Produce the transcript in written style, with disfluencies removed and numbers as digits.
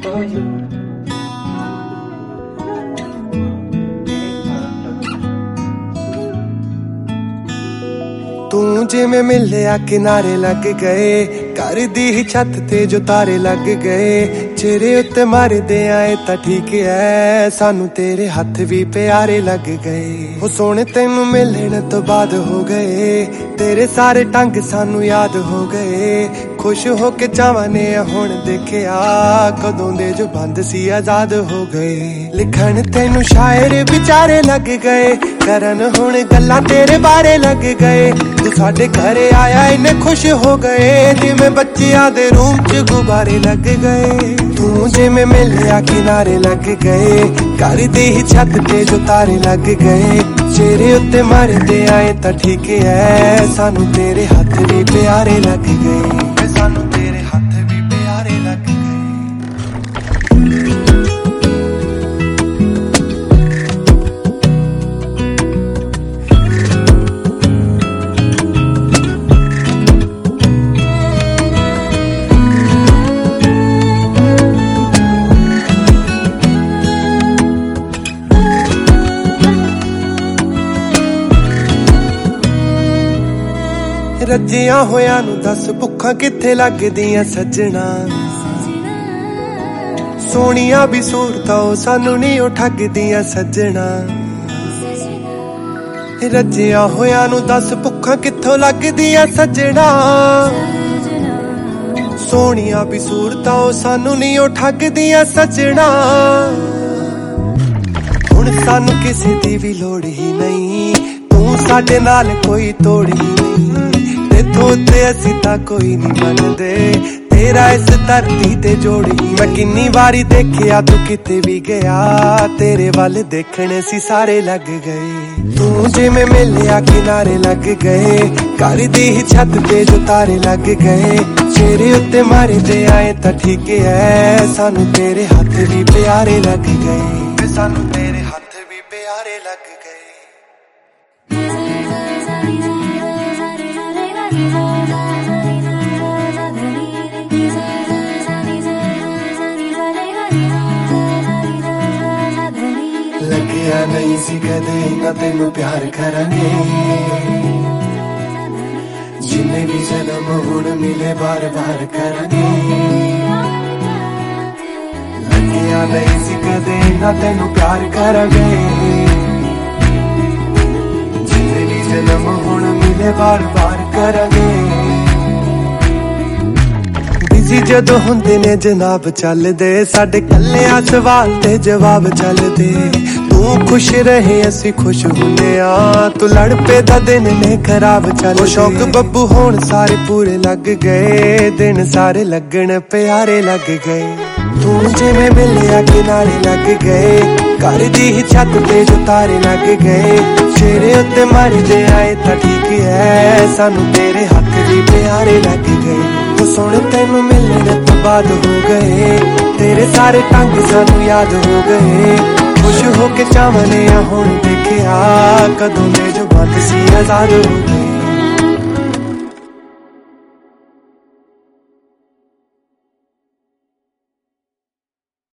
तू जिवें मिलिया किनारे लग गए, घर दी ही छत ते जो तारे लग गए। चेहरे उत्ते मारदे आए तां ठीक है, सानू तेरे हथ भी प्यारे लग गए। हो सोने तेनू मिलने तो बाद हो गए, तेरे सारे ढंग सानू याद हो गए। खुश हो के जावाने हुण देखिया, कदों दे जो बंद सी आजाद हो गए। लिखण तेनू शायर विचारे लग गए, करन हुण गल्लां तेरे बारे लग गए। तू साडे घरे आया इन्ने खुश हो गए, जिवें बच्चियां दे रूम च गुब्बारे लग गए। तू जिवें मिलिया किनारे लग गए, घर दी ही छत ते जो तारे लग गए। चेहरे उत्ते मारदे आए तां ठीक है, सानू तेरे हथ भी प्यारे लग गए। सानू तेरे हथ भी प्यारे लग गए। रजिया होया नू दस भुखा किथे लगदियां सजना। सोनिया भी सूरतां सानू नहीं ओ ठगदियां सजना। रजिया होया नू दस भुखा किथों लगदियां सजना। सोनिया भी सूरतां सानू नहीं ओ ठगदियां सजना। हुण सानू किसे दी भी लोड़ ही नहीं, तू साडे नाल कोई तोड़ ही नहीं। ते असीं तां कोई नहीं मनदे, तेरा इस धरती ते जोड़ी। मैं किन्नी वारी देखिया तू किते भी गया, तेरे वल देखने सी सारे लग गए। तू जिवें मिलिया किनारे लग गए, घर दी ही छत ते जो तारे लग गए। चेहरे उत्ते मारदे आए तां ठीक है, सानू तेरे हथ भी प्यारे लग गए। सानू तेरे हथ भी प्यारे लग गए। लग्या नहीं सी कदे ना तेनू प्यार करांगे, जिन्ने भी जन्म हुण मिले बार बार करांगे। लग्या नहीं सी कदे ना तेनू प्यार करांगे, जिन्ने भी जन्म हुण मिले बार बार करांगे। बिजी जदों हुंदे ने जनाब चलदे, साडे कल्लियां सवाल ते जवाब चलदे। तू खुश रहे असी खुश हुंदे आ, तू लड़ पे दा दिन ने खराब चल। शौक बब्बू होण सारे पूरे लग गए, दिन सारे लगन प्यारे लग गए। तू जिवें मिलिया किनारे लग गए, घर दी ही छत ते जो तारे लग गए। चेहरे उत्ते मारदे आए तां ठीक है, सानू तेरे हथ भी प्यारे लग गए। तू सुन तेनू मिलने तो बाद हो गए, तेरे सारे ढंग सानू याद हो गए। खुश हो के चावने हुण देखिया, कदों दे जो बंद सी आजाद हो गए।